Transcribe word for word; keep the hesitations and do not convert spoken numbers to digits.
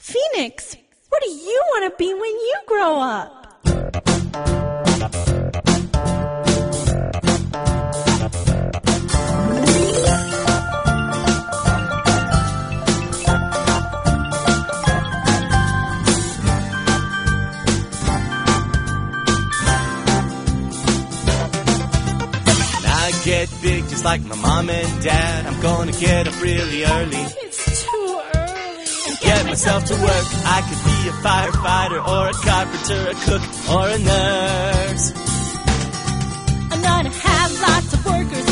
Phoenix, what do you want to be when you grow up? Get big just like my mom and dad. I'm gonna get up really early. It's too early. And get myself to work. I could be a firefighter or a carpenter, a cook or a nurse. I'm gonna have lots of workers